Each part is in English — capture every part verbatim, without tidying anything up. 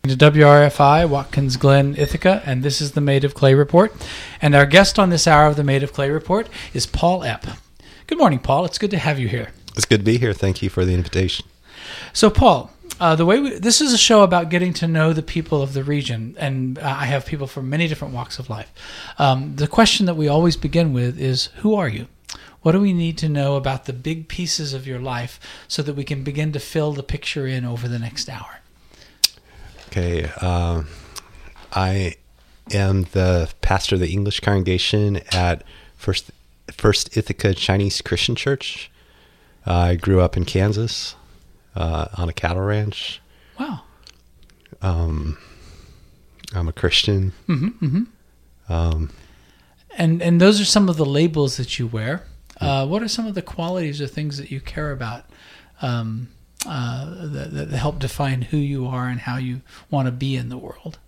To W R F I, Watkins Glen, Ithaca, and this is the Made of Clay Report. And our guest on this hour of the Made of Clay Report is Paul Epp. Good morning, Paul. It's good to have you here. It's good to be here. Thank you for the invitation. So, Paul, uh, the way we, this is a show about getting to know the people of the region, and uh, I have people from many different walks of life. Um, the question that we always begin with is, who are you? What do we need to know about the big pieces of your life so that we can begin to fill the picture in over the next hour? Okay, uh, I am the pastor of the English congregation at First First Ithaca Chinese Christian Church. Uh, I grew up in Kansas uh, on a cattle ranch. Wow. Um, I'm a Christian. Mm-hmm, mm-hmm. Um, and and those are some of the labels that you wear. Uh, what are some of the qualities or things that you care about? Um, Uh, that, that help define who you are and how you want to be in the world?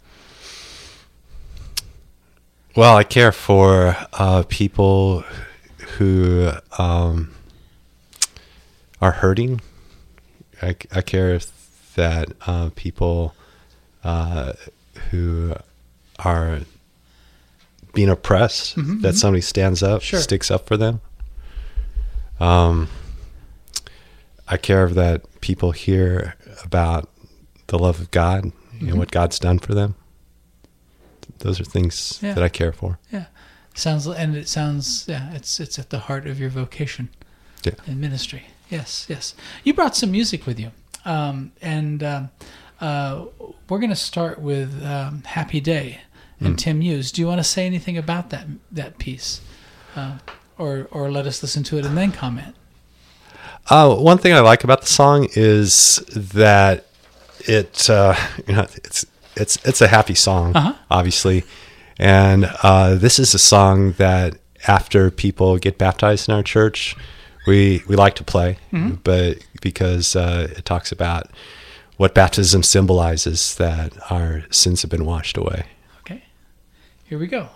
Well, I care for uh, people who um, are hurting. I, I care that uh, people uh, who are being oppressed, mm-hmm, that mm-hmm. somebody stands up, sure. sticks up for them. Um. I care that people hear about the love of God, mm-hmm. and what God's done for them. Those are things yeah. that I care for. Yeah, sounds and it sounds yeah. It's it's at the heart of your vocation, yeah. in ministry. Yes, yes. You brought some music with you, um, and um, uh, we're going to start with um, "Happy Day" and mm. Tim Hughes. Do you want to say anything about that that piece, uh, or or let us listen to it and then comment? Uh, one thing I like about the song is that it, uh, you know, it's it's it's a happy song, uh-huh. obviously, and uh, this is a song that after people get baptized in our church, we we like to play, mm-hmm. but because uh, it talks about what baptism symbolizes, that our sins have been washed away. Okay, here we go.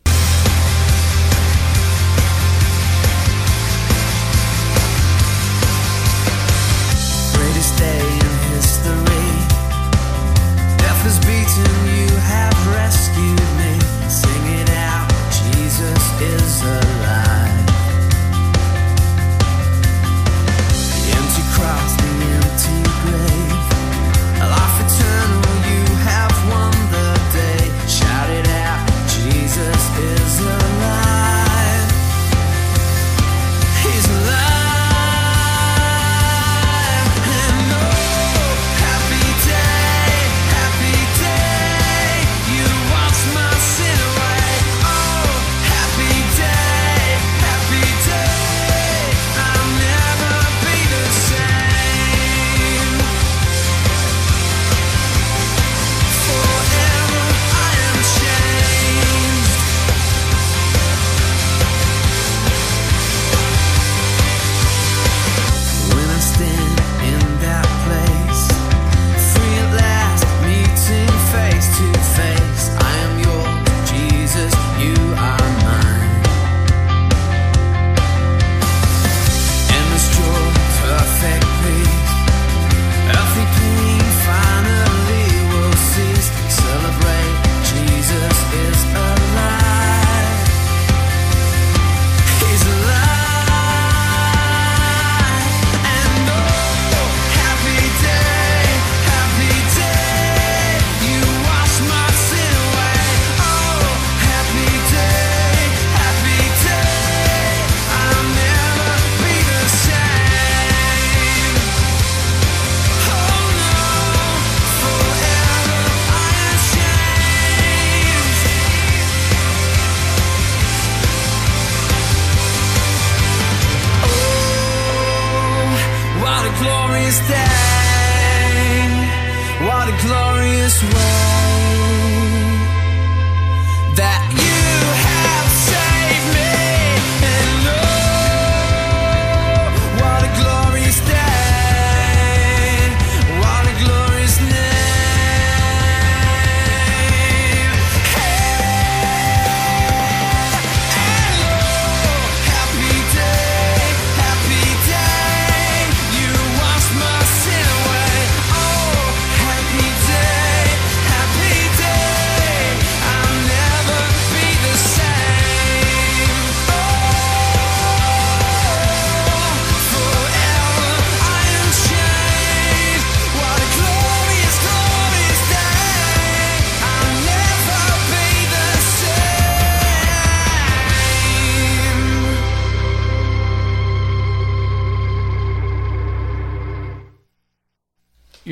Day in history, death has beaten, you have rescued me. Sing it out, Jesus is alive. The empty cross, the empty grave, a life eternal, you have won the day. Shout it out, Jesus is alive. He's alive. Happy day.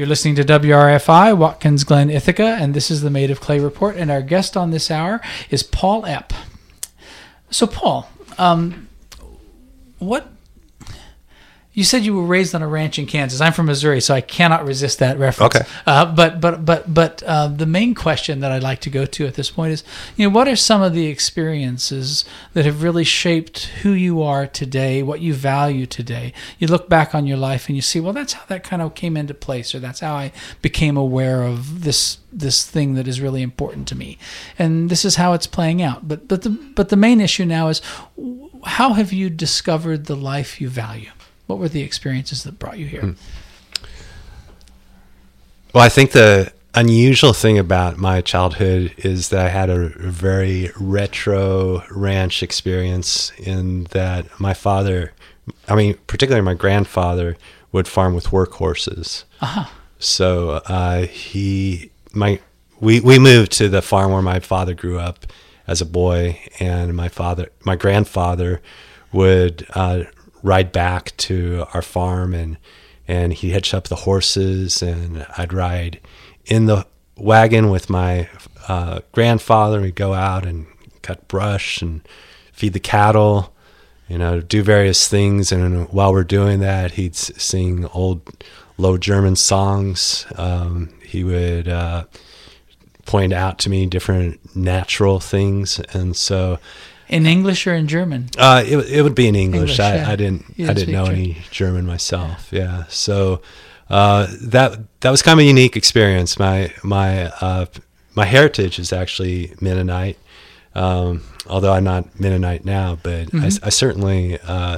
You're listening to W R F I, Watkins Glen, Ithaca, and this is the Made of Clay Report. And our guest on this hour is Paul Epp. So, Paul, um, what... You said you were raised on a ranch in Kansas. I'm from Missouri, so I cannot resist that reference. Okay. Uh, but but but but uh, the main question that I'd like to go to at this point is, you know, what are some of the experiences that have really shaped who you are today, what you value today? You look back on your life and you see, well, that's how that kind of came into place, or that's how I became aware of this this thing that is really important to me, and this is how it's playing out. But but the but the main issue now is, how have you discovered the life you value? What were the experiences that brought you here? Hmm. Well, I think the unusual thing about my childhood is that I had a very retro ranch experience in that my father, I mean, particularly my grandfather, would farm with workhorses. Uh-huh. So uh, he, my, we, we moved to the farm where my father grew up as a boy, and my father, my grandfather would uh, ride back to our farm, and and he'd hitch up the horses, and I'd ride in the wagon with my uh, grandfather. We'd go out and cut brush and feed the cattle, you know, do various things. And while we're doing that, he'd sing old Low German songs. Um, he would uh, point out to me different natural things, and so. In English or in German? Uh, it it would be in English. English I, yeah. I didn't You I didn't didn't know speak any German myself. Yeah, yeah. So uh, that that was kind of a unique experience. My my uh, my heritage is actually Mennonite, um, although I'm not Mennonite now. But mm-hmm. I, I certainly uh,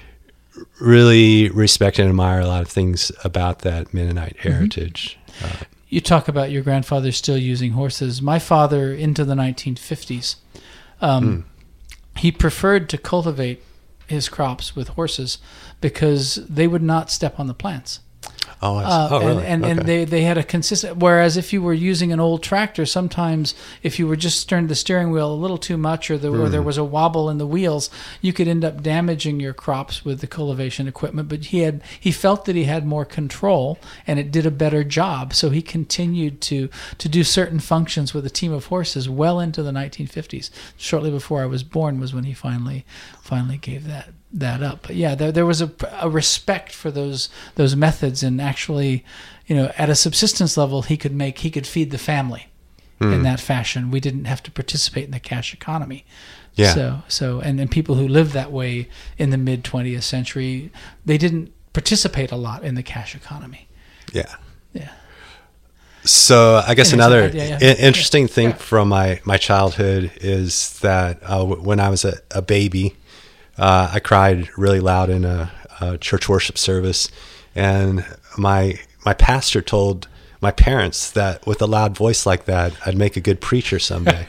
really respect and admire a lot of things about that Mennonite heritage. Mm-hmm. Uh, you talk about your grandfather still using horses. My father, into the nineteen fifties. Um, mm. He preferred to cultivate his crops with horses because they would not step on the plants. Oh, uh, oh really? And, and, okay. and they, they had a consistent... Whereas if you were using an old tractor, sometimes if you were just turned the steering wheel a little too much, or, the, mm. or there was a wobble in the wheels, you could end up damaging your crops with the cultivation equipment. But he had he felt that he had more control, and it did a better job. So he continued to, to do certain functions with a team of horses well into the nineteen fifties. Shortly before I was born was when he finally finally gave that that up. But yeah, there there was a, a respect for those those methods, and actually, you know, at a subsistence level, he could make he could feed the family mm. in that fashion. We didn't have to participate in the cash economy. Yeah. So so and, and people who lived that way in the mid twentieth century, they didn't participate a lot in the cash economy. Yeah. Yeah. So I guess Anyways, another yeah, yeah. I- interesting yeah. thing yeah. from my, my childhood is that uh, w- when I was a, a baby, uh, I cried really loud in a, a church worship service, and my my pastor told my parents that with a loud voice like that, I'd make a good preacher someday.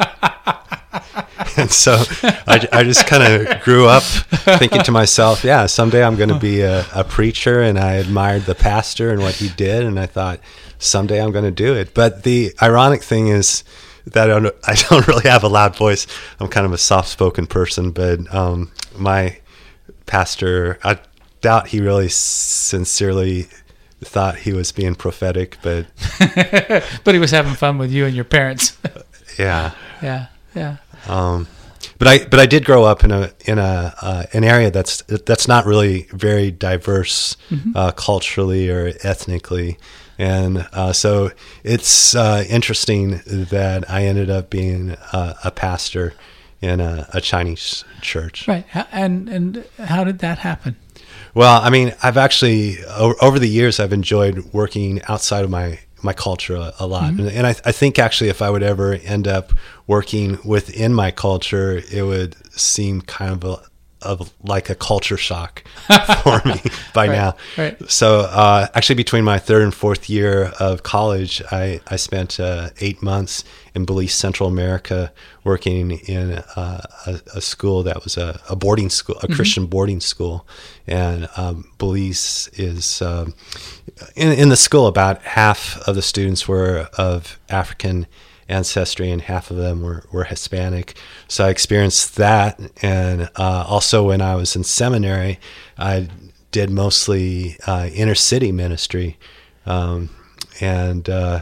And so I, I just kind of grew up thinking to myself, yeah, someday I'm going to be a, a preacher. And I admired the pastor and what he did, and I thought, someday I'm going to do it. But the ironic thing is that I don't, I don't really have a loud voice. I'm kind of a soft-spoken person, but um, my pastor, I doubt he really sincerely thought he was being prophetic, but but he was having fun with you and your parents. yeah, yeah, yeah. Um, but I but I did grow up in a in a uh, an area that's that's not really very diverse mm-hmm. uh, culturally or ethnically. And uh, so it's uh, interesting that I ended up being a, a pastor in a, a Chinese church. Right. And and how did that happen? Well, I mean, I've actually, over the years, I've enjoyed working outside of my, my culture a, a lot. Mm-hmm. And I, I think actually if I would ever end up working within my culture, it would seem kind of a, of like a culture shock for me by right, now. Right. So uh, actually between my third and fourth year of college, I, I spent uh, eight months in Belize, Central America, working in uh, a, a school that was a, a boarding school, a mm-hmm. Christian boarding school. And um, Belize is, um, in, in the school, about half of the students were of African ancestry and half of them were, were Hispanic. So I experienced that. And uh, also when I was in seminary, I did mostly uh, inner city ministry. Um, and uh,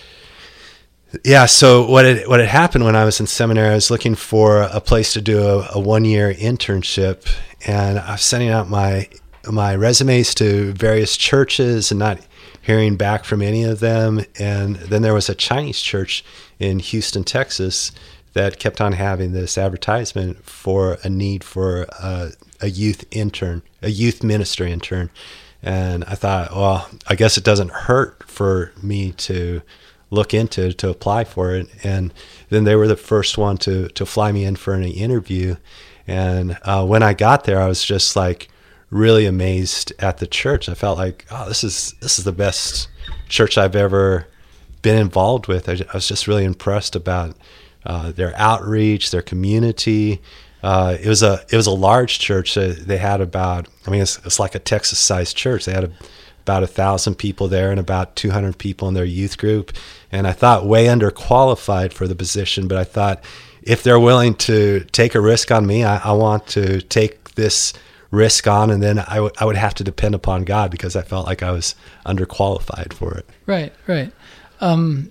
yeah. So what had, what had happened when I was in seminary, I was looking for a place to do a, a one year internship, and I was sending out my my resumes to various churches and not hearing back from any of them. And then there was a Chinese church in Houston, Texas, that kept on having this advertisement for a need for a, a youth intern, a youth ministry intern. And I thought, well, I guess it doesn't hurt for me to look into to apply for it. And then they were the first one to to fly me in for an interview. And uh, when I got there, I was just like really amazed at the church. I felt like, oh, this is this is the best church I've ever been involved with. I, I was just really impressed about uh, their outreach, their community. Uh, it was a it was a large church. Uh, they had about, I mean, it's, it's like a Texas-sized church. They had a, about a thousand people there and about two hundred people in their youth group. And I thought way underqualified for the position, but I thought if they're willing to take a risk on me, I, I want to take this risk on, and then I, w- I would have to depend upon God because I felt like I was underqualified for it. Right, right. Um,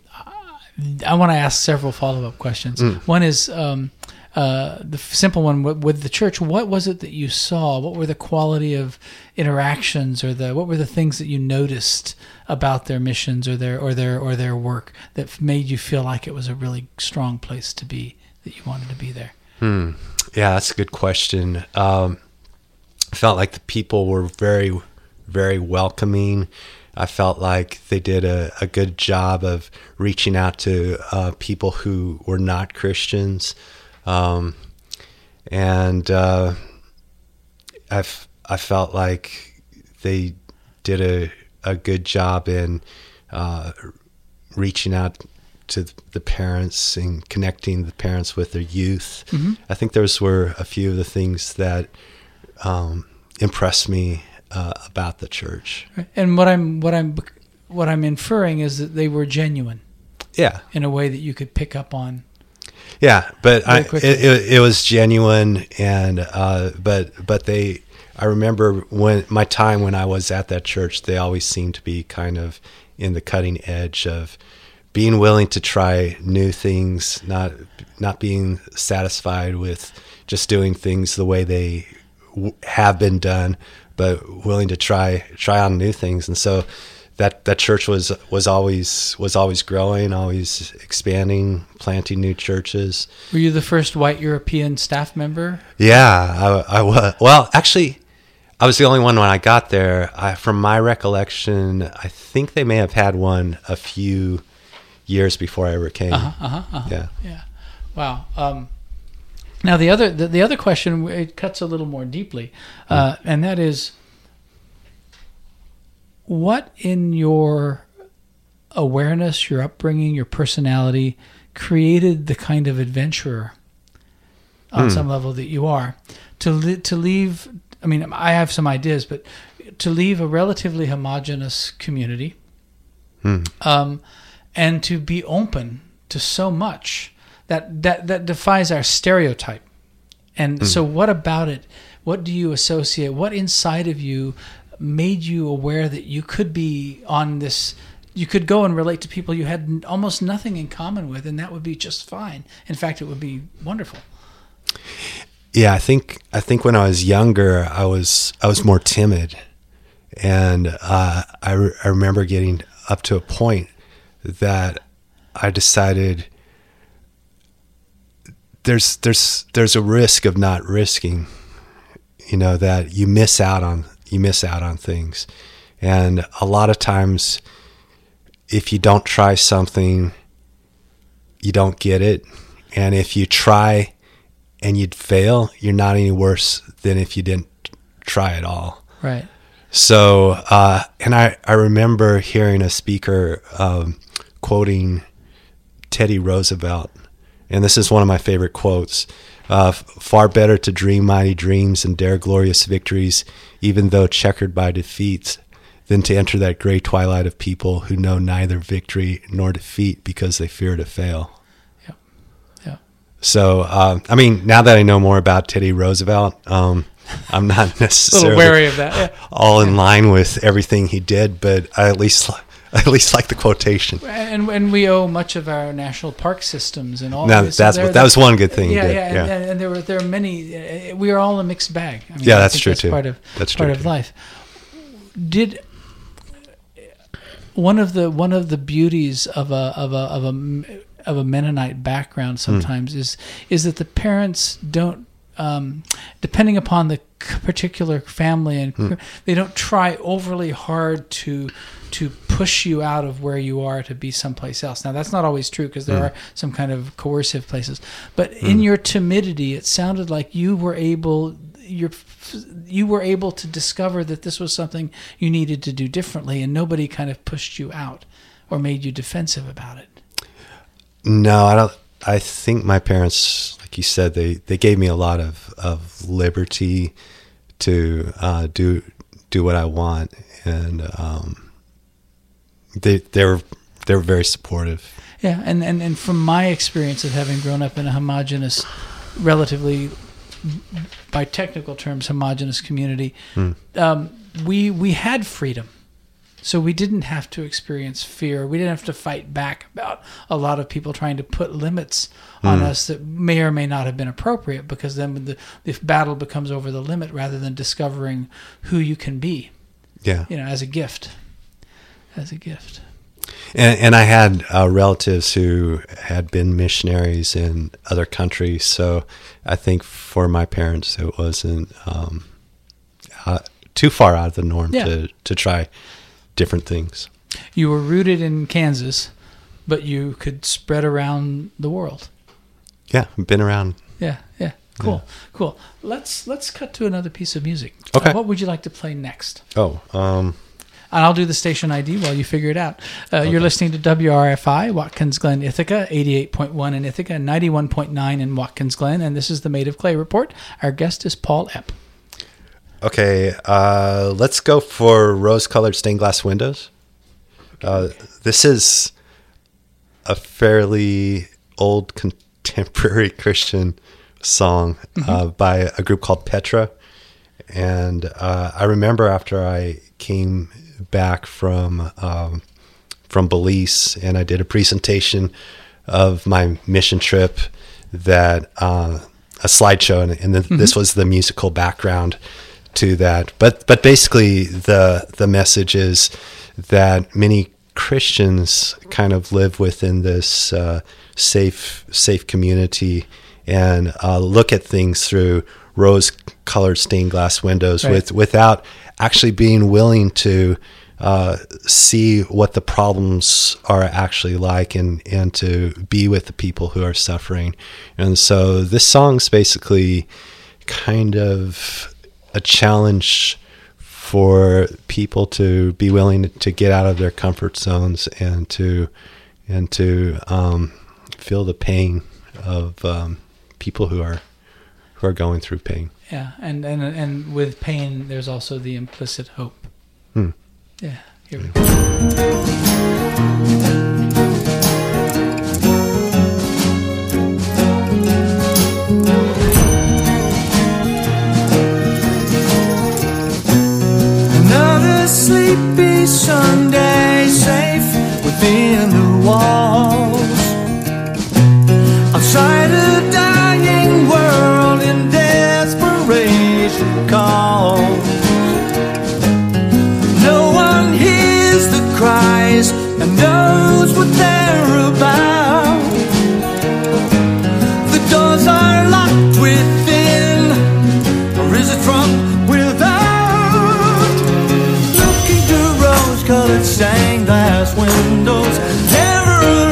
I want to ask several follow-up questions. Mm. One is um, uh, the simple one with the church. What was it that you saw? What were the quality of interactions, or the what were the things that you noticed about their missions or their or their or their work that made you feel like it was a really strong place to be, that you wanted to be there? Hmm. Yeah, that's a good question. Um, I felt like the people were very, very welcoming. I felt like they did a, a good job of reaching out to uh, people who were not Christians. Um, and uh, I, f- I felt like they did a, a good job in uh, reaching out to the parents and connecting the parents with their youth. Mm-hmm. I think those were a few of the things that um, impressed me uh, about the church. And what I'm what I'm what I'm inferring is that they were genuine. Yeah, in a way that you could pick up on. Yeah, but I, it, it, it was genuine, and uh, but but they. I remember when my time when I was at that church, they always seemed to be kind of in the cutting edge of being willing to try new things, not not being satisfied with just doing things the way they w- have been done, but willing to try try on new things. And so that that church was was always was always growing, always expanding, planting new churches. Were you the first white European staff member? Yeah, I, I was. Well, actually, I was the only one when I got there. I, from my recollection, I think they may have had one a few years before I ever came. Uh-huh, uh-huh, uh-huh. Yeah. Yeah. Wow. Um, now the other the, the other question, it cuts a little more deeply, uh, mm. and that is, what in your awareness, your upbringing, your personality created the kind of adventurer on mm. some level that you are? To li- to leave, I mean, I have some ideas, but to leave a relatively homogenous community, mm. um, and to be open to so much that that, that defies our stereotype. And mm. so what about it? What do you associate? What inside of you made you aware that you could be on this, you could go and relate to people you had almost nothing in common with, and that would be just fine. In fact, it would be wonderful. Yeah, I think I think when I was younger, I was I was more timid, and uh, I re- I remember getting up to a point that I decided there's there's there's a risk of not risking, you know, that you miss out on you miss out on things, and a lot of times, if you don't try something, you don't get it, and if you try and you'd fail, you're not any worse than if you didn't try at all. Right. So, uh, and I, I remember hearing a speaker um, quoting Teddy Roosevelt, and this is one of my favorite quotes. Uh, far better to dream mighty dreams and dare glorious victories, even though checkered by defeats, than to enter that gray twilight of people who know neither victory nor defeat because they fear to fail. So, uh, I mean, now that I know more about Teddy Roosevelt, um, I'm not necessarily a little wary of that. Yeah. all in line with everything he did, but I at least at least like the quotation. And and we owe much of our national park systems and all. Now, so that's there- what, that was one good thing. Yeah, he did. yeah, and, and, and there were there are many. Uh, we are all a mixed bag. I mean, Yeah, I that's think true, that's too. Part of That's part true, of too. life. Did one of the one of the beauties of a of a of a of a Mennonite background sometimes Hmm. is is that the parents don't. Um, depending upon the c- particular family, and Hmm. they don't try overly hard to to push you out of where you are to be someplace else. Now, that's not always true because there Hmm. are some kind of coercive places. But in your timidity, it sounded like you were able you you were able to discover that this was something you needed to do differently, and nobody kind of pushed you out or made you defensive about it. No, I don't. I think my parents, like you said, they, they gave me a lot of, of liberty to uh, do do what I want, and um, they they were they were very supportive. Yeah, and, and, and from my experience of having grown up in a homogenous, relatively, by technical terms, homogenous community, um, we we had freedom. So we didn't have to experience fear. We didn't have to fight back about a lot of people trying to put limits on us that may or may not have been appropriate, because then the, the battle becomes over the limit rather than discovering who you can be, Yeah, you know, as a gift, as a gift. and and I had uh, relatives who had been missionaries in other countries, so I think for my parents it wasn't um, uh, too far out of the norm Yeah. to to try different things. You were rooted in Kansas, but you could spread around the world. Yeah, been around. Yeah, yeah, cool, cool. Let's let's cut to another piece of music. Okay. Uh, what would you like to play next? Oh, um, And I'll do the station I D while you figure it out. Uh, You're listening to W R F I, Watkins Glen, Ithaca, eighty-eight point one in Ithaca, ninety-one point nine in Watkins Glen, and this is the Made of Clay Report. Our guest is Paul Epp. okay. Uh, let's go for rose-colored stained glass windows. Uh, this is a fairly old contemporary Christian song uh, by a group called Petra, and uh, I remember after I came back from um, from Belize and I did a presentation of my mission trip, that uh, a slideshow, and, and th- this was the musical background to that. But but basically the the message is that many Christians kind of live within this uh, safe safe community and uh, look at things through rose-colored stained glass windows, Right. with without actually being willing to uh, see what the problems are actually like, and, and to be with the people who are suffering. And so this song's basically kind of a challenge for people to be willing to get out of their comfort zones and to and to um, feel the pain of um, people who are who are going through pain. Yeah, and, and, and with pain, there's also the implicit hope. Hmm. Yeah, here we go. Another sleepy Sunday, safe within the walls. Outside a dying world in desperation calls. No one hears the cries and knows what they're about. The doors are locked within, or is it from without? Looking through rose-colored stained glass windows, never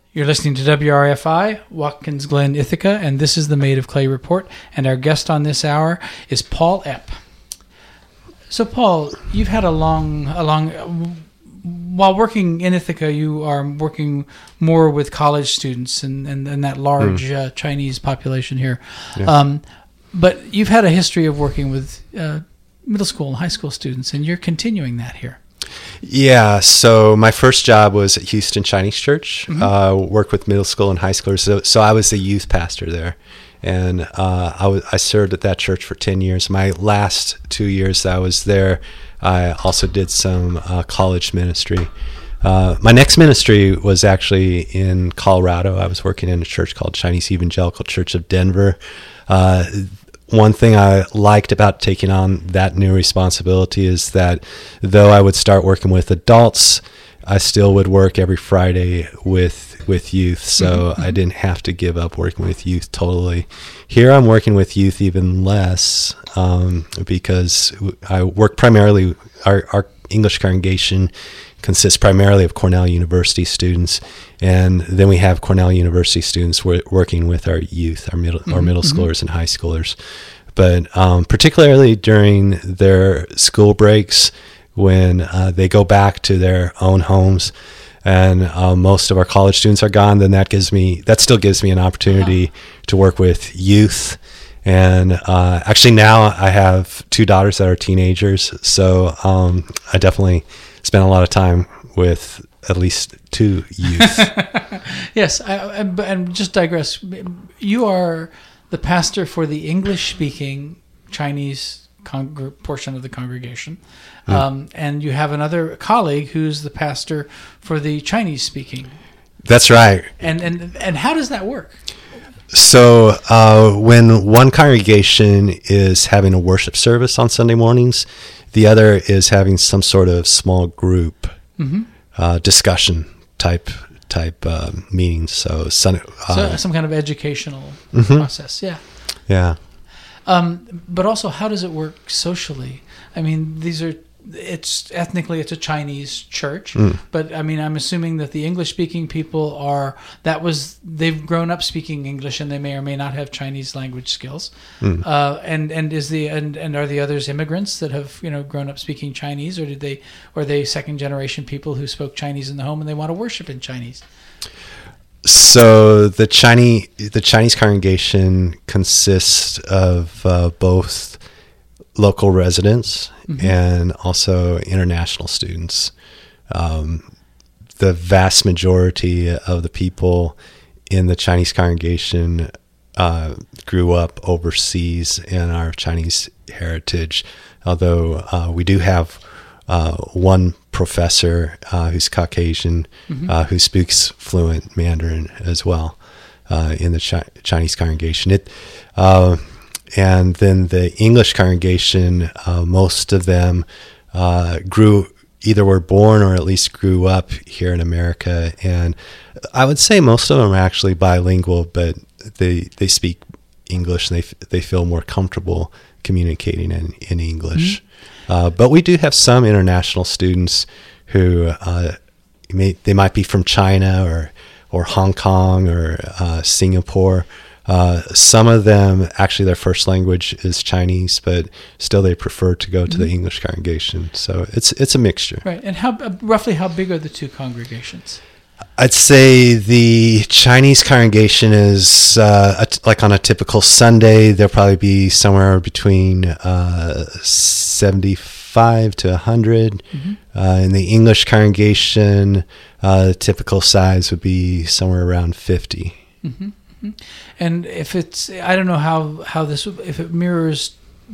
You're listening to W R F I, Watkins Glen, Ithaca, and this is the Made of Clay Report. And our guest on this hour is Paul Epp. So, Paul, you've had a long, a long, while working in Ithaca, you are working more with college students and, and, and that large mm. uh, Chinese population here. Yeah. Um, but you've had a history of working with uh, middle school and high school students, and you're continuing that here. Yeah, so my first job was at Houston Chinese Church, mm-hmm. uh, worked with middle school and high schoolers. So, so I was the youth pastor there. And uh, I, was, I served at that church for ten years. My last two years that I was there, I also did some uh, college ministry. Uh, my next ministry was actually in Colorado. I was working in a church called Chinese Evangelical Church of Denver. Uh, one thing I liked about taking on that new responsibility is that though I would start working with adults, I still would work every Friday with with youth, so mm-hmm. I didn't have to give up working with youth totally. Here I'm working with youth even less um, because I work primarily, our, our English congregation consists primarily of Cornell University students, and then we have Cornell University students working with our youth, our middle, mm-hmm. our middle schoolers and high schoolers. But um, particularly during their school breaks, when uh, they go back to their own homes, and uh, most of our college students are gone, then that gives me that still gives me an opportunity wow. to work with youth. And uh, actually now I have two daughters that are teenagers, so um, I definitely spend a lot of time with at least two youth. Yes, I, I, and just digress. You are the pastor for the English-speaking Chinese Con- portion of the congregation, mm. um, and you have another colleague who's the pastor for the Chinese speaking. That's right. And and and how does that work? So uh, when one congregation is having a worship service on Sunday mornings, the other is having some sort of small group mm-hmm. uh, discussion type type uh, meetings. So, sun, uh, so some kind of educational mm-hmm. process. Yeah. Yeah. Um, but also, how does it work socially? I mean, these are, it's ethnically, it's a Chinese church, mm. but I mean, I'm assuming that the English-speaking people are, that was, they've grown up speaking English and they may or may not have Chinese language skills. Mm. Uh, and, and is the, and, and are the others immigrants that have, you know, grown up speaking Chinese, or did they, or are they second generation people who spoke Chinese in the home and they want to worship in Chinese? So the Chinese the Chinese congregation consists of uh, both local residents mm-hmm. and also international students. Um, the vast majority of the people in the Chinese congregation uh, grew up overseas in our Chinese heritage, although uh, we do have uh, one professor uh, who's Caucasian, mm-hmm. uh, who speaks fluent Mandarin as well uh, in the Chi- Chinese congregation. It, uh, and then the English congregation, uh, most of them uh, grew, either were born or at least grew up here in America. And I would say most of them are actually bilingual, but they they speak English and they they feel more comfortable communicating in, in English. Mm-hmm. Uh, but we do have some international students who uh, may, they might be from China or or Hong Kong or uh, Singapore. Uh, some of them, actually, their first language is Chinese, but still they prefer to go to mm-hmm. the English congregation. So it's it's a mixture. Right. And how uh, roughly how big are the two congregations? I'd say the Chinese congregation is uh, a t- like on a typical Sunday, there'll probably be somewhere between uh, seventy-five to one hundred. Mm-hmm. Uh, in the English congregation, uh, the typical size would be somewhere around fifty. Mm-hmm. Mm-hmm. And if it's, I don't know how, how this, if it mirrors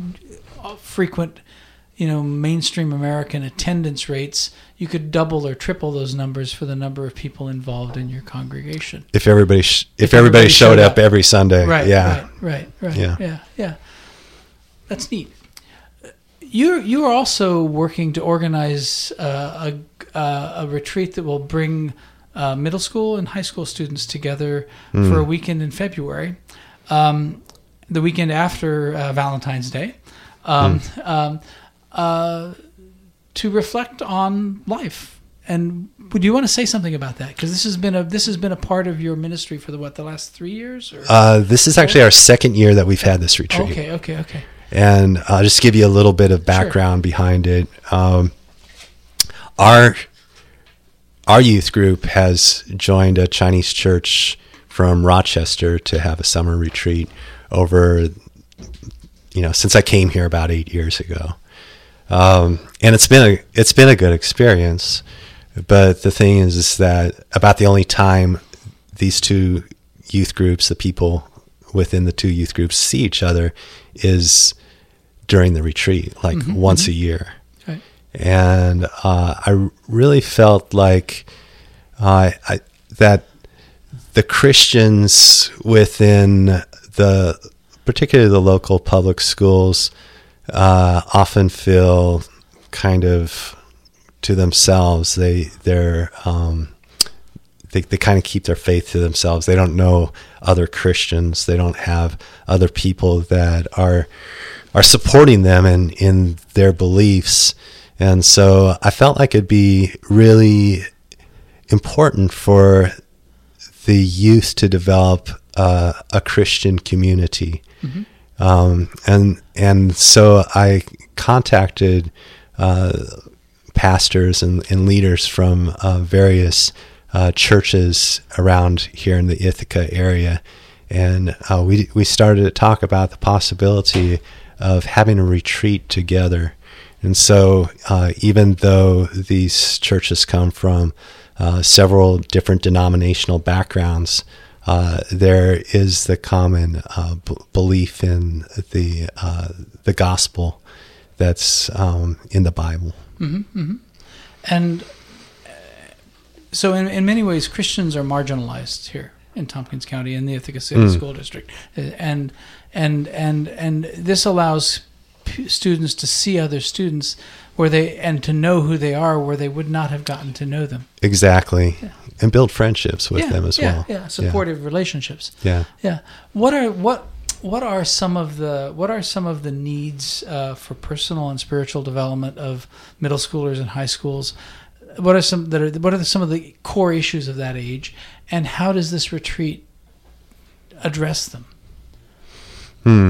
frequent, you know, mainstream American attendance rates, you could double or triple those numbers for the number of people involved in your congregation. If everybody, sh- if, if everybody, everybody showed, showed up, up every Sunday, right? Yeah, right, right, right. Yeah, yeah, yeah. That's neat. You you are also working to organize uh, a uh, a retreat that will bring uh, middle school and high school students together mm. for a weekend in February, um, the weekend after uh, Valentine's Day. Um, mm. um, Uh, to reflect on life and would you want to say something about that? Because this has been a this has been a part of your ministry for the what the last three years? Or? Uh, this is actually our second year that we've had this retreat. Okay, okay, okay. And I'll just give you a little bit of background sure. behind it. Um, our our youth group has joined a Chinese church from Rochester to have a summer retreat over, you know, since I came here about eight years ago. Um, and it's been a it's been a good experience. But the thing is, is that about the only time these two youth groups, the people within the two youth groups, see each other is during the retreat, like mm-hmm, once mm-hmm. a year. Right. And uh, I really felt like uh, I, that the Christians within the, particularly the local public schools, uh, often feel kind of to themselves. They they're um, they they kind of keep their faith to themselves. They don't know other Christians. They don't have other people that are are supporting them in in their beliefs. And so I felt like it'd be really important for the youth to develop uh, a Christian community. Mm-hmm. Um, and and so I contacted Uh, pastors and, and leaders from uh, various uh, churches around here in the Ithaca area, and uh, we we started to talk about the possibility of having a retreat together. And so, uh, even though these churches come from uh, several different denominational backgrounds, uh, there is the common uh, b- belief in the uh, the gospel that's um, in the Bible. Mm-hmm, mm-hmm. And uh, so in, in many ways, Christians are marginalized here in Tompkins County, in the Ithaca City mm. School District. And and and and this allows p- students to see other students where they and to know who they are where they would not have gotten to know them. Exactly. Yeah. And build friendships with yeah, them as yeah, well. Yeah, supportive yeah. relationships. Yeah. Yeah. What are what What are some of the what are some of the needs uh, for personal and spiritual development of middle schoolers and high schools? What are some that are what are the, some of the core issues of that age, and how does this retreat address them? Hmm.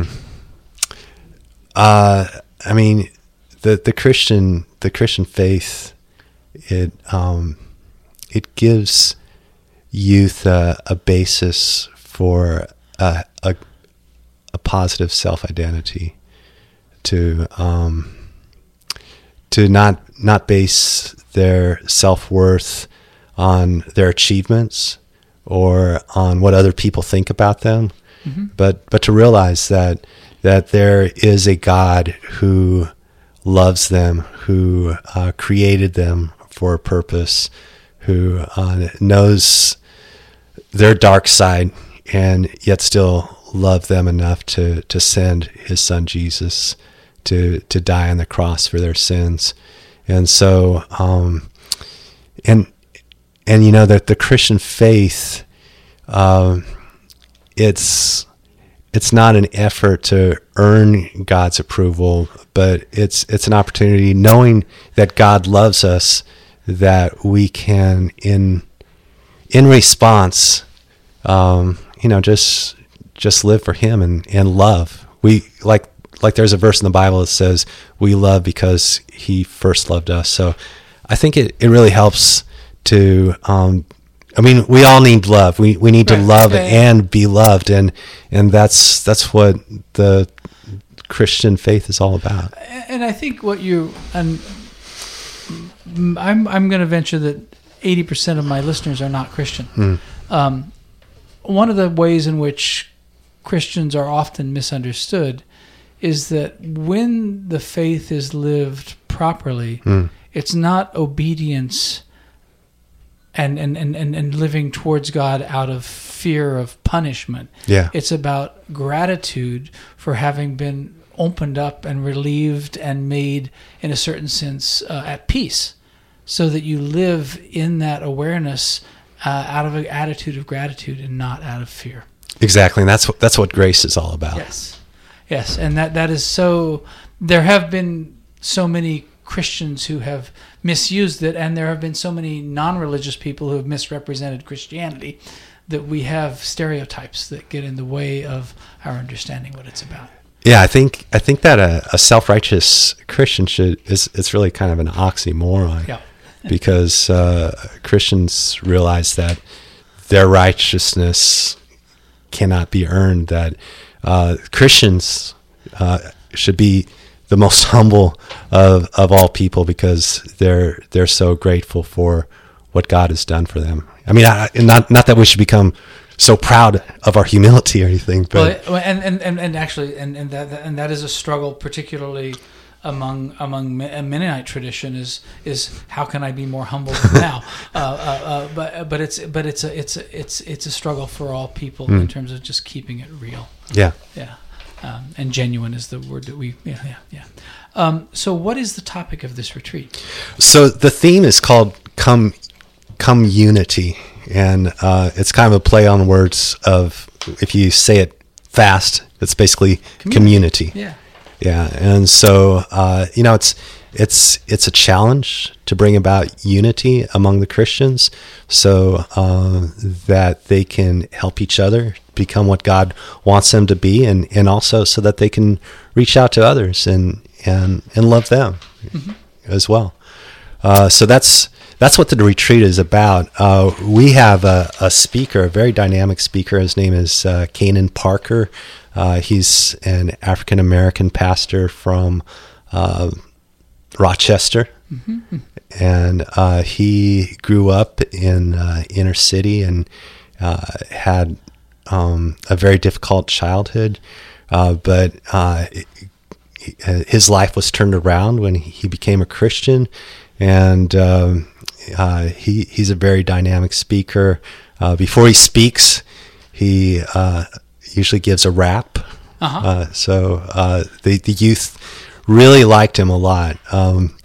Uh, I mean, the the Christian the Christian faith, it um, it gives youth a, a basis for a, a a positive self-identity, to um, to not not base their self-worth on their achievements or on what other people think about them, mm-hmm. but but to realize that that there is a God who loves them, who uh, created them for a purpose, who uh, knows their dark side and yet still love them enough to, to send his son Jesus to to die on the cross for their sins. And so, um, and and you know that the Christian faith, um, it's it's not an effort to earn God's approval, but it's it's an opportunity, knowing that God loves us, that we can in in response, um, you know, just. just live for him and, and love. We like, like there's a verse in the Bible that says we love because he first loved us. So I think it, it really helps to, um, I mean, we all need love. We, we need right. to love yeah. and be loved. And, and that's, that's what the Christian faith is all about. And I think what you, and I'm, I'm going to venture that eighty percent of my listeners are not Christian. Mm. Um, one of the ways in which Christians are often misunderstood is that when the faith is lived properly, mm. it's not obedience and, and, and, and, and living towards God out of fear of punishment. Yeah. It's about gratitude for having been opened up and relieved and made, in a certain sense, uh, at peace, so that you live in that awareness uh, out of an attitude of gratitude and not out of fear. Exactly, and that's what that's what grace is all about. Yes, yes, and that, that is so. There have been so many Christians who have misused it, and there have been so many non-religious people who have misrepresented Christianity that we have stereotypes that get in the way of our understanding what it's about. Yeah, I think I think that a, a self-righteous Christian should is it's really kind of an oxymoron. Yeah. Because uh, Christians realize that their righteousness cannot be earned. That uh, Christians uh, should be the most humble of, of all people because they're they're so grateful for what God has done for them. I mean, I, not not that we should become so proud of our humility or anything, but well, and, and, and, and actually, and, and that and that is a struggle, particularly among among a Mennonite tradition. Is is how can I be more humble than now? uh, uh, uh, but but it's but it's a it's a, it's it's a struggle for all people mm. in terms of just keeping it real. Yeah, yeah, um, and genuine is the word that we yeah yeah yeah. Um, so, what is the topic of this retreat? So the theme is called "Come." Come unity, and uh, it's kind of a play on words of if you say it fast, it's basically community. community. Yeah, yeah, and so uh, you know it's it's it's a challenge to bring about unity among the Christians, so uh, that they can help each other become what God wants them to be, and, and also so that they can reach out to others and and and love them mm-hmm. as well. Uh, so that's. That's what the retreat is about. Uh, we have a, a speaker, a very dynamic speaker. His name is uh, Kanan Parker. Uh, he's an African-American pastor from uh, Rochester. Mm-hmm. And uh, he grew up in uh, inner city and uh, had um, a very difficult childhood. Uh, but uh, his life was turned around when he became a Christian. And um, uh, he he's a very dynamic speaker. Uh, before he speaks, he uh, usually gives a rap. Uh-huh. Uh, so uh, the the youth really liked him a lot. Um,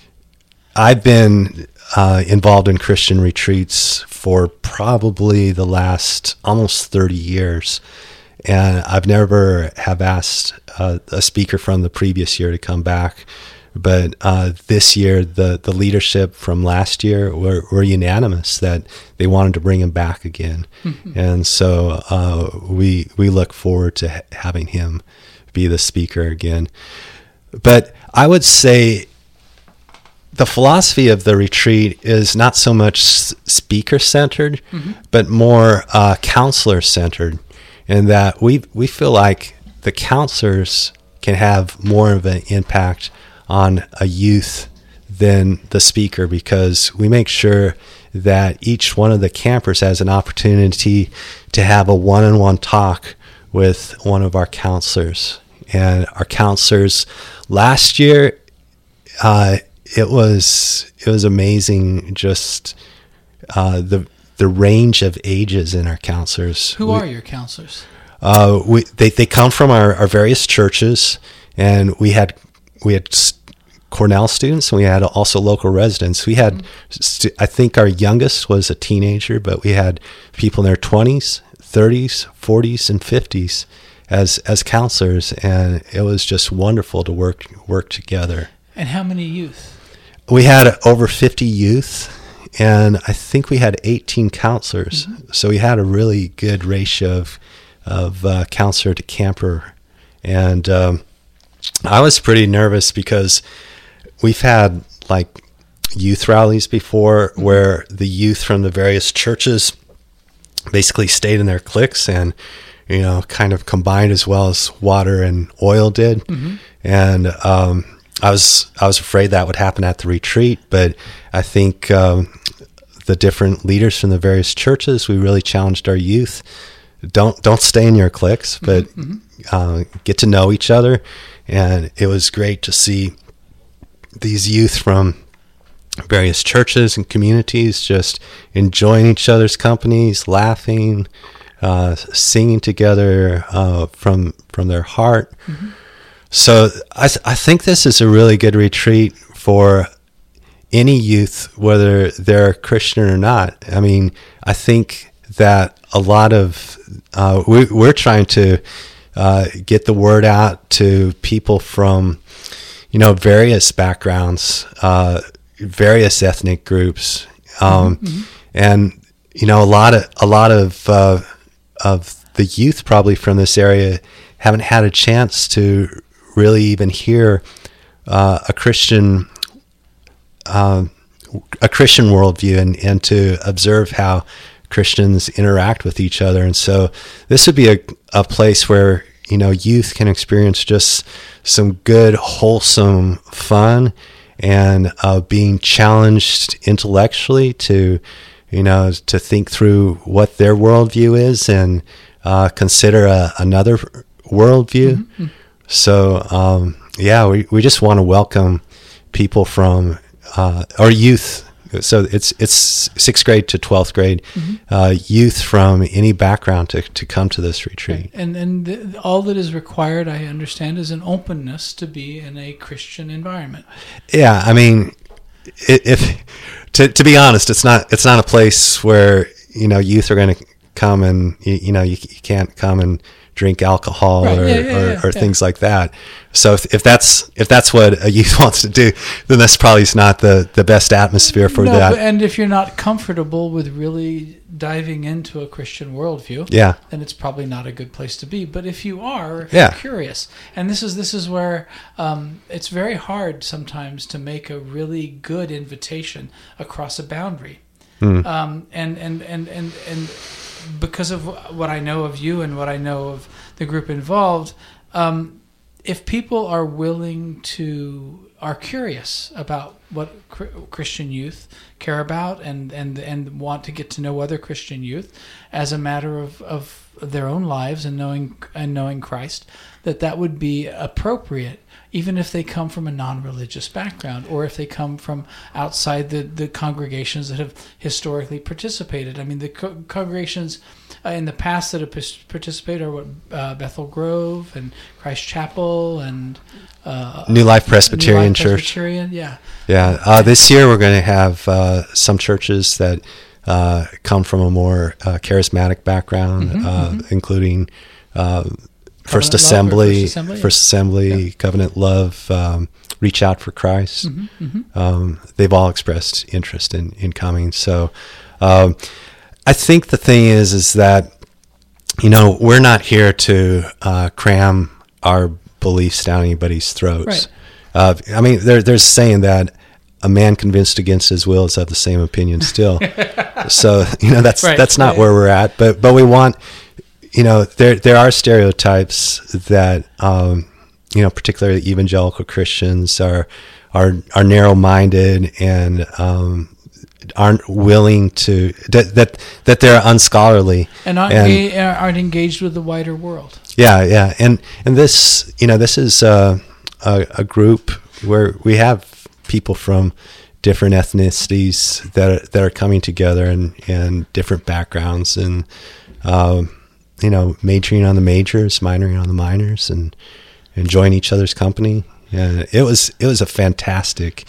I've been uh, involved in Christian retreats for probably the last almost thirty years, and I've never have asked uh, a speaker from the previous year to come back. But uh, this year, the, the leadership from last year were, were unanimous that they wanted to bring him back again. Mm-hmm. And so uh, we we look forward to ha- having him be the speaker again. But I would say the philosophy of the retreat is not so much speaker-centered, mm-hmm. but more uh, counselor-centered, in that we we feel like the counselors can have more of an impact on a youth than the speaker, because we make sure that each one of the campers has an opportunity to have a one-on-one talk with one of our counselors. And our counselors last year, uh, it was it was amazing, just uh, the the range of ages in our counselors. Who we, are your counselors? Uh, we they they come from our, our various churches, and we had. We had Cornell students, and we had also local residents. We had, st- I think our youngest was a teenager, but we had people in their twenties, thirties, forties, and fifties as as counselors, and it was just wonderful to work work together. And how many youth? We had over fifty youth, and I think we had eighteen counselors. Mm-hmm. So we had a really good ratio of of uh, counselor to camper, and um, I was pretty nervous because we've had like youth rallies before where the youth from the various churches basically stayed in their cliques and, you know, kind of combined as well as water and oil did. Mm-hmm. And um, I was I was afraid that would happen at the retreat, but I think um, the different leaders from the various churches, we really challenged our youth. Don't don't stay in your cliques, but mm-hmm. uh, get to know each other. And it was great to see these youth from various churches and communities just enjoying each other's companies, laughing, uh, singing together uh, from from their heart. Mm-hmm. So I th- I think this is a really good retreat for any youth, whether they're Christian or not. I mean, I think that a lot of uh, we, we're trying to uh, get the word out to people from, you know, various backgrounds, uh, various ethnic groups, um, mm-hmm. and you know, a lot of a lot of uh, of the youth probably from this area haven't had a chance to really even hear uh, a Christian uh, a Christian worldview and, and to observe how Christians interact with each other. And so this would be a, a place where, you know, youth can experience just some good, wholesome fun and uh, being challenged intellectually to, you know, to think through what their worldview is and uh, consider a, another worldview. Mm-hmm. So, um, yeah, we, we just want to welcome people from uh, our youth. So it's it's sixth grade to twelfth grade, mm-hmm. uh, youth from any background to, to come to this retreat. And and the, all that is required, I understand, is an openness to be in a Christian environment. Yeah, I mean, if to to be honest, it's not it's not a place where, you know, youth are going to come and you, you know you, you can't come and drink alcohol right. or, yeah, yeah, or, yeah, or yeah. things like that. So if, if that's if that's what a youth wants to do, then that's probably not the, the best atmosphere for no, that. But, and if you're not comfortable with really diving into a Christian worldview, yeah. then it's probably not a good place to be. But if you are, if yeah. you're curious, and this is this is where um, it's very hard sometimes to make a really good invitation across a boundary. Mm. Um, and, and, and, and, and because of what I know of you and what I know of the group involved, um, if people are willing to, are curious about what Christian youth care about and, and, and want to get to know other Christian youth as a matter of, of their own lives and knowing and knowing Christ, that that would be appropriate, even if they come from a non-religious background or if they come from outside the, the congregations that have historically participated. I mean, the co- congregations uh, in the past that have participated are what uh, Bethel Grove and Christ Chapel and uh, New Life Presbyterian New Life Church. Presbyterian, yeah. Yeah. Uh, this year we're going to have uh, some churches that uh, come from a more uh, charismatic background, mm-hmm, uh, mm-hmm. including uh, First Assembly, First Assembly, First Assembly yeah. Covenant Love, um, Reach Out for Christ. Mm-hmm, mm-hmm. Um, they've all expressed interest in, in coming. So um, I think the thing is, is that, you know, we're not here to uh, cram our beliefs down anybody's throats. Right. Uh, I mean, there, there's saying that a man convinced against his will is of the same opinion still. So, you know, that's right. that's not yeah. where we're at. But but we want... You know, there there are stereotypes that, um, you know, particularly evangelical Christians are are are narrow-minded and um, aren't willing to that that, that they're unscholarly and aren't, and ga- aren't engaged with the wider world. Yeah, yeah, and and this, you know, this is uh, a a group where we have people from different ethnicities that are, that are coming together and and different backgrounds and. Um, you know, majoring on the majors, minoring on the minors, and enjoying each other's company. And it was it was a fantastic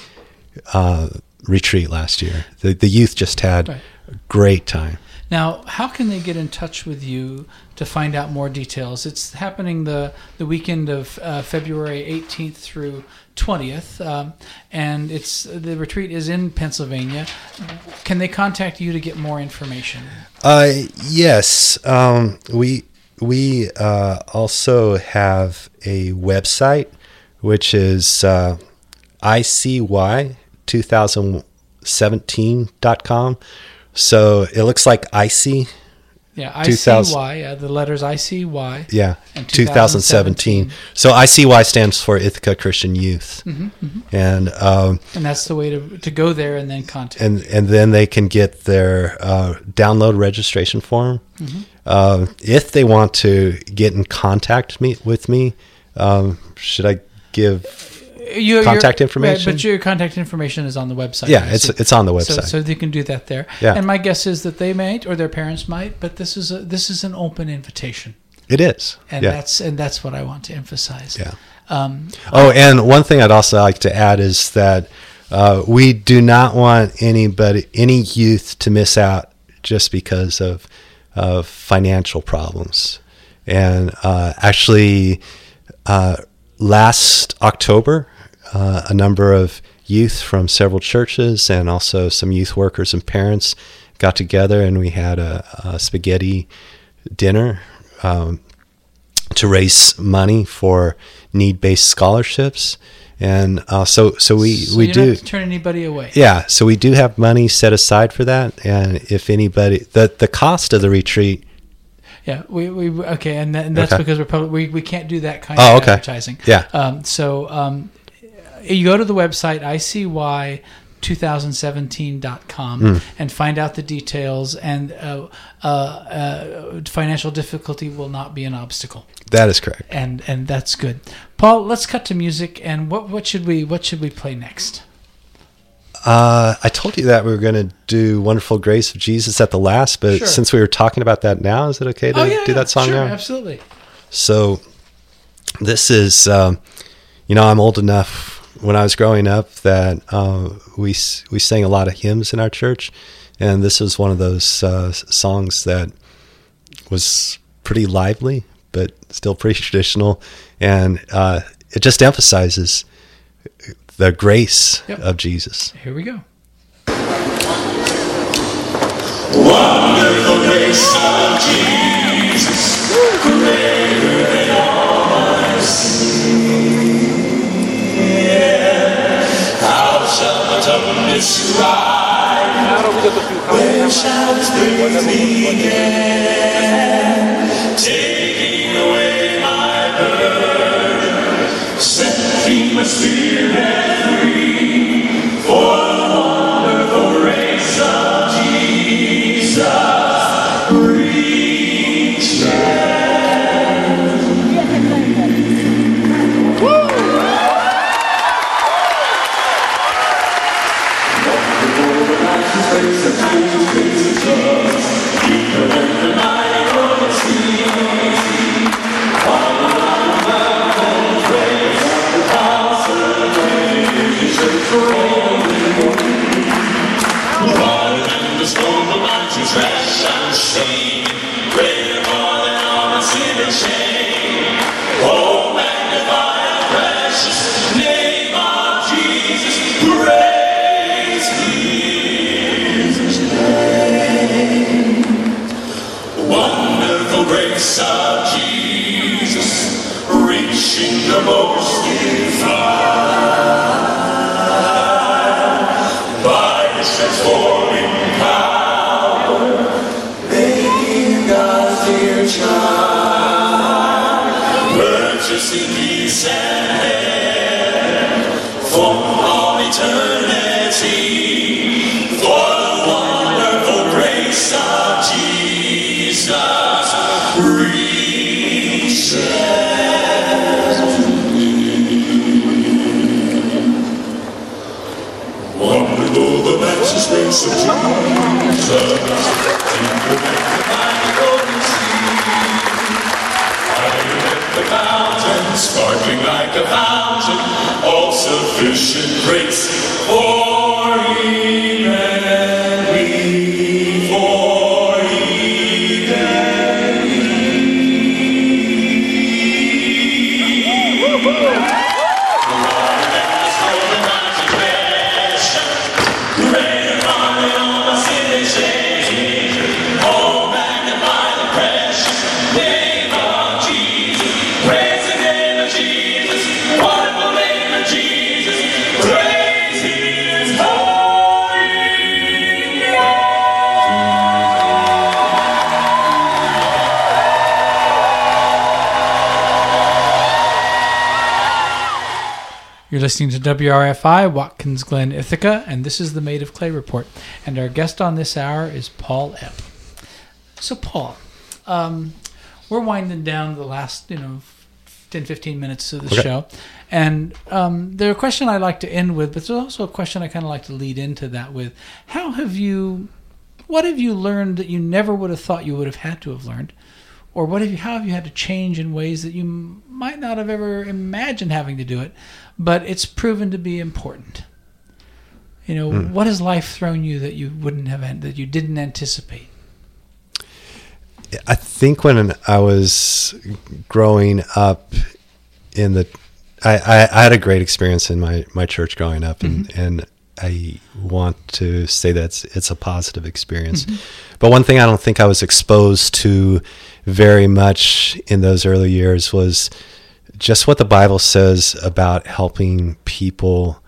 uh, retreat last year. The the youth just had right. a great time. Now, how can they get in touch with you to find out more details? It's happening the, the weekend of uh, February eighteenth through twentieth, um, and it's the retreat is in Pennsylvania. Can they contact you to get more information? Uh, yes. Um, we we uh, also have a website, which is uh, I C Y twenty seventeen dot com. So it looks like Icy. Yeah, I C Y, uh, the letters I C Y. Yeah, and twenty seventeen. So I C Y stands for Ithaca Christian Youth. Mm-hmm, mm-hmm. And um, and that's the way to to go there and then contact. And, and then they can get their uh, download registration form. Mm-hmm. Uh, if they want to get in contact me, with me, um, should I give... You, contact information, right, but your contact information is on the website. Yeah, it's so, it's on the website, so, so they can do that there. Yeah. And my guess is that they might, or their parents might, but this is a this is an open invitation. It is, and yeah. that's and that's what I want to emphasize. Yeah. Um, oh, and one thing I'd also like to add is that uh, we do not want anybody, any youth, to miss out just because of of financial problems. And uh, actually, uh, last October. uh, a number of youth from several churches and also some youth workers and parents got together, and we had a, a spaghetti dinner um, to raise money for need-based scholarships. And uh, so, so we So we you do don't have to turn anybody away. yeah. So we do have money set aside for that, and if anybody, the the cost of the retreat. Yeah, we, we okay, and, that, and that's Okay. because we're public, we we can't do that kind Oh, of okay. advertising. Yeah. Um, so um, you go to the website I C Y twenty seventeen dot com Mm. and find out the details. And uh, uh, uh, financial difficulty will not be an obstacle, That is correct. and and that's good. Paul, let's cut to music. And what what should we what should we play next? Uh, I told you that we were going to do "Wonderful Grace of Jesus" at the last, but Sure. since we were talking about that now, is it okay to oh yeah, do yeah, that song sure, now? absolutely. So this is, um, you know, I'm old enough. When I was growing up, that uh, we we sang a lot of hymns in our church, and this is one of those uh, songs that was pretty lively, but still pretty traditional, and uh, it just emphasizes the grace Yep. of Jesus. Here we go. Wonderful grace of Jesus, greater than all I see. Yeah. How shall my tongue describe? Where shall its praise begin? Taking away my burden, setting my spirit free for the wonderful grace of Jesus reaches. Wonderful grace of Jesus, reaching the most far by His transforming power, making God's dear child, purchasing peace and heaven for all eternity, for the wonderful grace of Jesus reaches. Wonderful the matchless grace of Jesus, deeper than the mighty golden sea, higher than the mountains, sparkling like a fountain, all sufficient grace for even me, for even me. You're listening to W R F I, Watkins Glen, Ithaca, and this is the Made of Clay Report. And our guest on this hour is Paul Epp. So, Paul, um, we're winding down the last, you know, ten, fifteen minutes of the Okay. show. And um, there's a question I like to end with, but there's also a question I kind of like to lead into that with. How have you, what have you learned that you never would have thought you would have had to have learned? Or what have you, how have you had to change in ways that you m- might not have ever imagined having to do it, but it's proven to be important? You know, Mm. what has life thrown you that you wouldn't have, an- that you didn't anticipate? I think when I was growing up in the I, I, I had a great experience in my, my church growing up, and, mm-hmm. and I want to say that it's, it's a positive experience. Mm-hmm. But one thing I don't think I was exposed to very much in those early years was just what the Bible says about helping people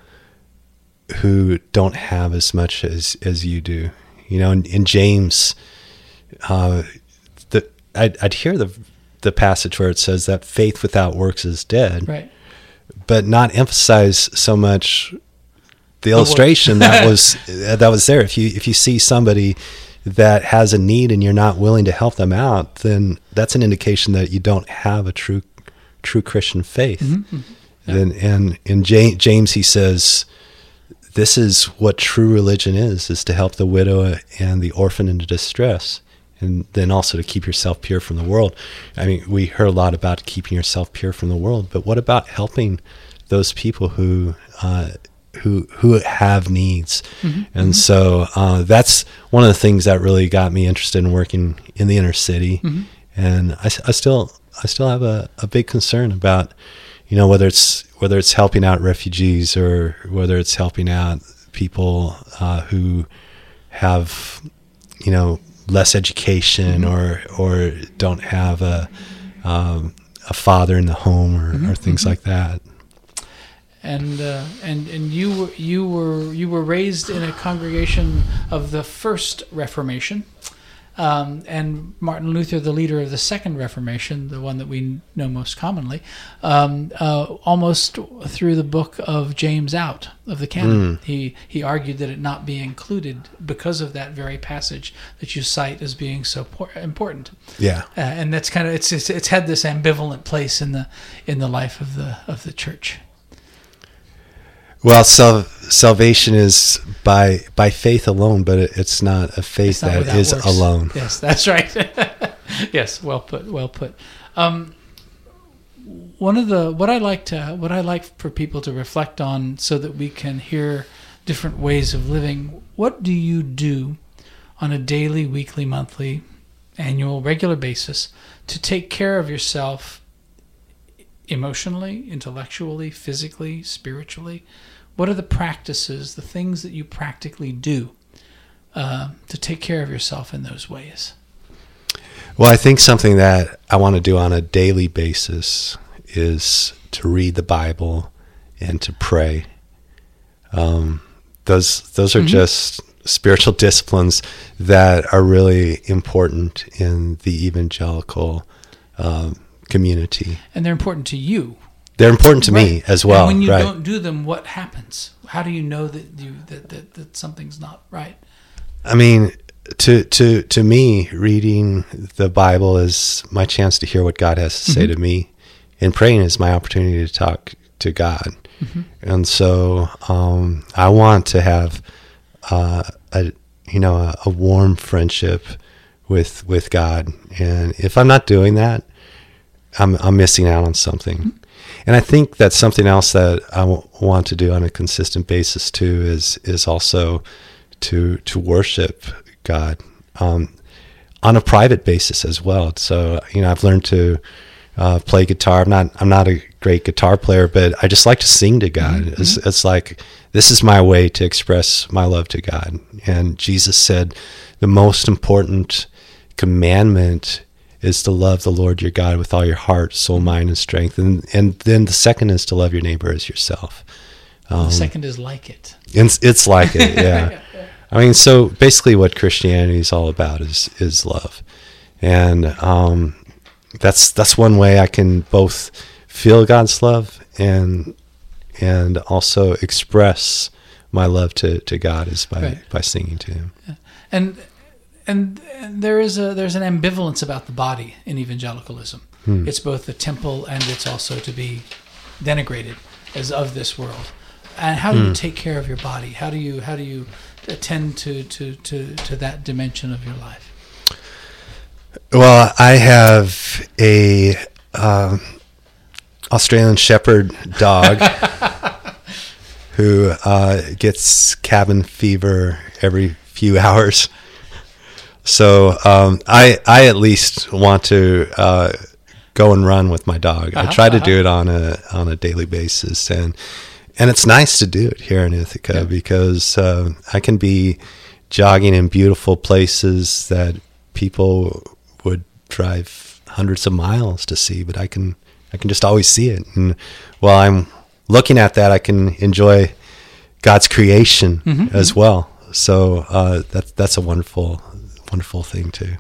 who don't have as much as, as you do. You know, in, in James, uh, the I'd, I'd hear the the passage where it says that faith without works is dead, right? But not emphasize so much the illustration that was that was there. If you if you see somebody that has a need and you're not willing to help them out, then that's an indication that you don't have a true true Christian faith. Mm-hmm. Yeah. And, and in James, he says, this is what true religion is, is to help the widow and the orphan in distress, and then also to keep yourself pure from the world. I mean, we heard a lot about keeping yourself pure from the world, but what about helping those people who uh, who who have needs? Mm-hmm. And mm-hmm. so uh, that's one of the things that really got me interested in working in the inner city. Mm-hmm. And I, I still I still have a, a big concern about, you know, whether it's whether it's helping out refugees or whether it's helping out people uh, who have, you know, less education mm-hmm. or or don't have a um, a father in the home or, mm-hmm. or things mm-hmm. like that. And uh, and and you were you were you were raised in a congregation of the First Reformation. Um, and Martin Luther, the leader of the Second Reformation, the one that we know most commonly, um, uh, almost threw the book of James out of the canon. Mm. He he argued that it not be included because of that very passage that you cite as being so por- important. Yeah, uh, and that's kind of it's, it's it's had this ambivalent place in the in the life of the of the church. Well, sal- salvation is by by faith alone, but it, it's not a faith not that is works. alone. Yes, that's right. Yes, well put, well put. Um, one of the what I like to what I like for people to reflect on, so that we can hear different ways of living. What do you do on a daily, weekly, monthly, annual, regular basis to take care of yourself? Emotionally, intellectually, physically, spiritually? What are the practices, the things that you practically do uh, to take care of yourself in those ways? Well, I think something that I want to do on a daily basis is to read the Bible and to pray. Um, those those are mm-hmm. just spiritual disciplines that are really important in the evangelical um community, and they're important to you. They're important to right. me as well. And when you right. don't do them, what happens? How do you know that you that, that, that something's not right? I mean, to to to me, reading the Bible is my chance to hear what God has to say mm-hmm. to me, and praying is my opportunity to talk to God. Mm-hmm. And so, um, I want to have uh, a you know a, a warm friendship with with God, and if I'm not doing that, I'm, I'm missing out on something. Mm-hmm. And I think that's something else that I w- want to do on a consistent basis too, is is also to to worship God um, on a private basis as well. So, you know, I've learned to uh, play guitar. I'm not I'm not a great guitar player, but I just like to sing to God. Mm-hmm. It's, it's like, this is my way to express my love to God. And Jesus said the most important commandment is to love the Lord your God with all your heart, soul, mind, and strength. And and then the second is to love your neighbor as yourself. Um, the second is like it. It's, it's like it, yeah. yeah, yeah. I mean, so basically what Christianity is all about is is love. And um, that's that's one way I can both feel God's love and and also express my love to, to God is by, right. by singing to Him. Yeah. And And, and there is a there's an ambivalence about the body in evangelicalism. Hmm. It's both the temple and it's also to be denigrated as of this world. And how do hmm. you take care of your body? How do you how do you attend to to, to, to that dimension of your life? Well, I have a um, Australian Shepherd dog who uh, gets cabin fever every few hours. So um, I I at least want to uh, go and run with my dog. Uh-huh, I try to uh-huh. do it on a on a daily basis, and and it's nice to do it here in Ithaca Yeah. because uh, I can be jogging in beautiful places that people would drive hundreds of miles to see, but I can I can just always see it, and while I'm looking at that, I can enjoy God's creation Mm-hmm, as well. So uh, that's that's a wonderful wonderful thing too.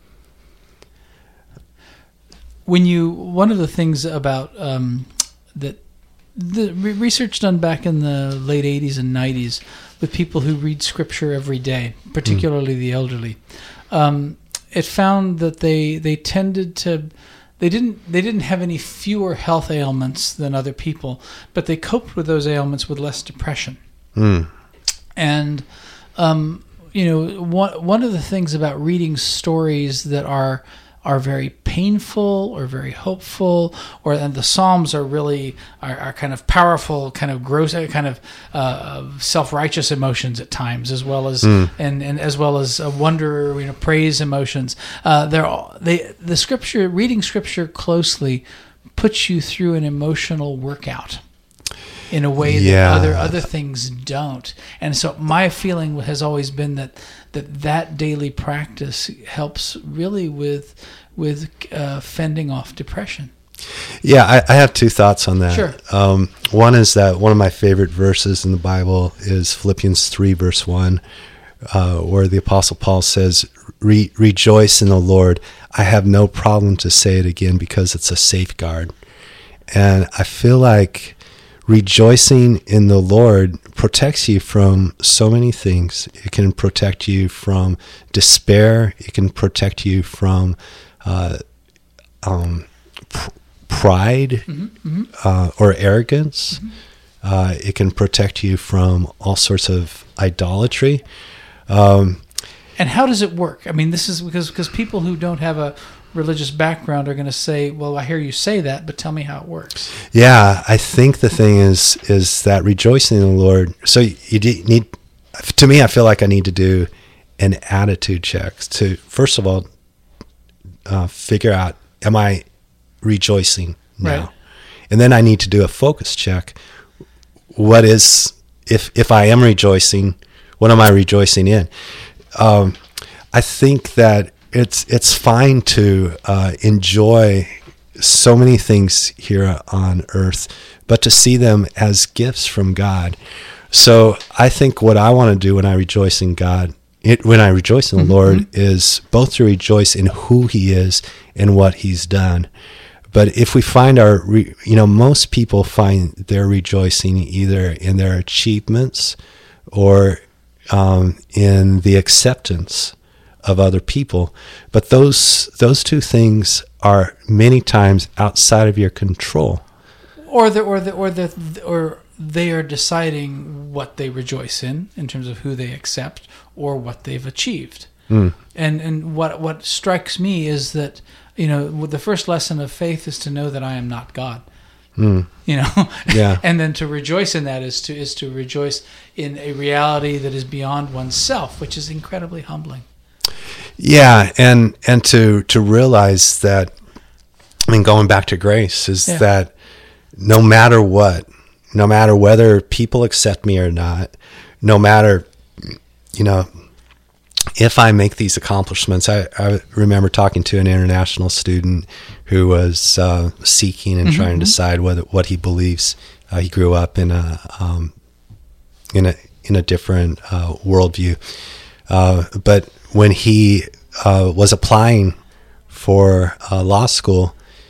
When you, one of the things about um, that the re- research done back in the late eighties and nineties with people who read scripture every day, particularly the elderly, um, it found that they they tended to they didn't they didn't have any fewer health ailments than other people, but they coped with those ailments with less depression. Mm. And um, you know, one one of the things about reading stories that are are very painful or very hopeful, or and the Psalms are really are, are kind of powerful, kind of gross, kind of uh, self-righteous emotions at times, as well as Mm. and, and as well as uh, wonder, you know, praise emotions. Uh, they're all, they the scripture reading scripture closely puts you through an emotional workout in a way Yeah. that other other things don't. And so my feeling has always been that that, that daily practice helps really with with uh, fending off depression. Yeah, I, I have two thoughts on that. Sure. Um, one is that one of my favorite verses in the Bible is Philippians three, verse one, uh, where the Apostle Paul says, Re- rejoice in the Lord. I have no problem to say it again because it's a safeguard. And I feel like rejoicing in the Lord protects you from so many things. It can protect you from despair. It can protect you from uh, um, pr- pride Mm-hmm, uh, or arrogance. Uh, it can protect you from all sorts of idolatry. Um, And how does it work? I mean, this is because because people who don't have a religious background are going to say, "Well, I hear you say that, but tell me how it works." Yeah, I think the thing is is that rejoicing in the Lord. So you de- need, to me, I feel like I need to do an attitude check to first of all uh, figure out, am I rejoicing now? Right. And then I need to do a focus check. What is if if I am rejoicing, what am I rejoicing in? Um, I think that it's it's fine to uh, enjoy so many things here on earth, but to see them as gifts from God. So I think what I want to do when I rejoice in God, it, when I rejoice in the Mm-hmm. Lord, is both to rejoice in who He is and what He's done. But if we find our, re, you know, most people find their rejoicing either in their achievements or um, in the acceptance of other people. But those those two things are many times outside of your control. Or the or the or the or they are deciding what they rejoice in in terms of who they accept or what they've achieved. Mm. And and what what strikes me is that, you know, the first lesson of faith is to know that I am not God. Mm. You know, Yeah. and then to rejoice in that is to is to rejoice in a reality that is beyond oneself, which is incredibly humbling. Yeah, and and to to realize that, I mean, going back to grace, is Yeah. that no matter what, no matter whether people accept me or not, no matter, you know, if I make these accomplishments, I, I remember talking to an international student who was uh, seeking and Mm-hmm, trying to decide whether what he believes. Uh, he grew up in a um, in a in a different uh, worldview, uh, but when he uh, was applying for uh, law school,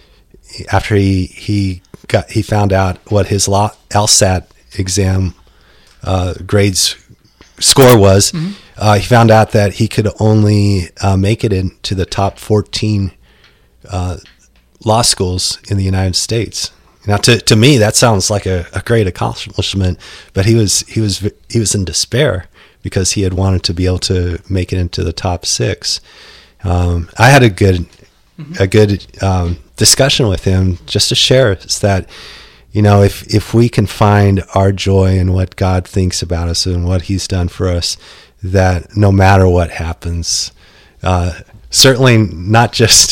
after he he got he found out what his law LSAT exam uh, grades score was, Mm-hmm. uh, he found out that he could only uh, make it into the top fourteen uh, law schools in the United States. Now, to to me, that sounds like a, a great accomplishment, but he was he was he was in despair because he had wanted to be able to make it into the top six. Um, I had a good a good um, discussion with him just to share is that, you know, if if we can find our joy in what God thinks about us and what He's done for us, that no matter what happens, uh, certainly not just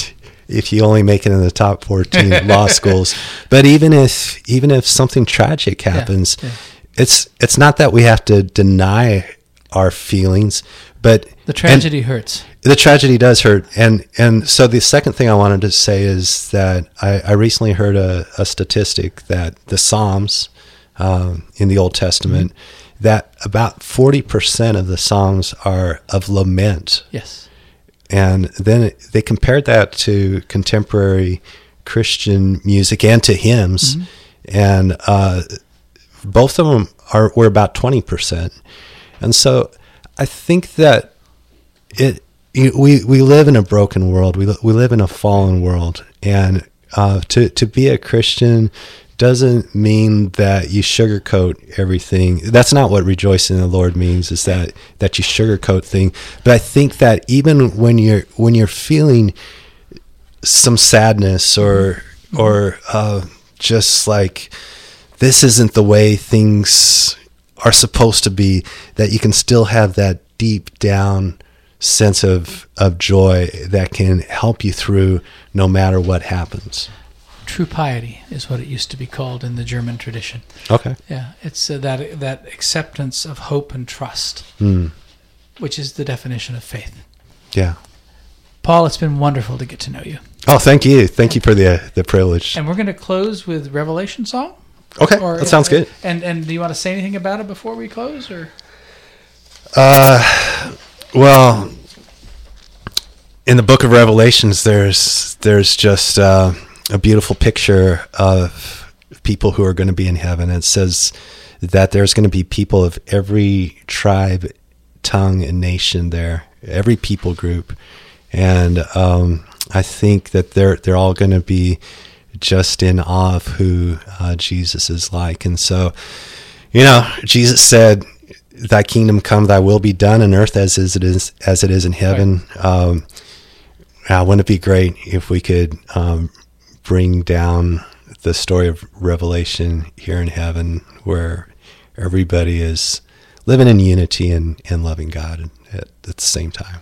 if you only make it in the top fourteen law schools. But even if even if something tragic happens, Yeah, yeah. it's it's not that we have to deny our feelings, but The tragedy hurts. the tragedy does hurt. And and so the second thing I wanted to say is that I, I recently heard a, a statistic that the Psalms um, in the Old Testament, Mm-hmm. that about forty percent of the Psalms are of lament. Yes. And then they compared that to contemporary Christian music and to hymns. Mm-hmm. And uh, both of them are were about twenty percent. And so I think that it you- we we live in a broken world. We li- we live in a fallen world, and uh, to to be a Christian doesn't mean that you sugarcoat everything. That's not what rejoicing in the Lord means. Is that that you sugarcoat thing? But I think that even when you're when you're feeling some sadness or or uh, just like this isn't the way things are supposed to be, that you can still have that deep down sense of, of joy that can help you through no matter what happens. True piety is what it used to be called in the German tradition. Okay. Yeah, it's uh, that that acceptance of hope and trust, Mm. which is the definition of faith. Yeah. Paul, it's been wonderful to get to know you. Oh, thank you. Thank you for the the privilege. And we're going to close with Revelation song. Okay, that sounds good. And and do you want to say anything about it before we close, or? Uh, well, in the book of Revelations, there's there's just uh, a beautiful picture of people who are going to be in heaven. It says that there's going to be people of every tribe, tongue, and nation there, every people group, and um, I think that they're they're all going to be just in awe of who uh, Jesus is like. And so, you know, Jesus said, "Thy kingdom come, thy will be done on earth as is it is as it is in heaven." Right. Um, uh, wouldn't it be great if we could um, bring down the story of Revelation here in heaven, where everybody is living in unity and, and loving God at, at the same time?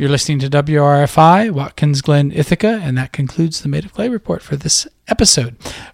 You're listening to W R F I, Watkins Glen, Ithaca, and that concludes the Made of Clay Report for this episode.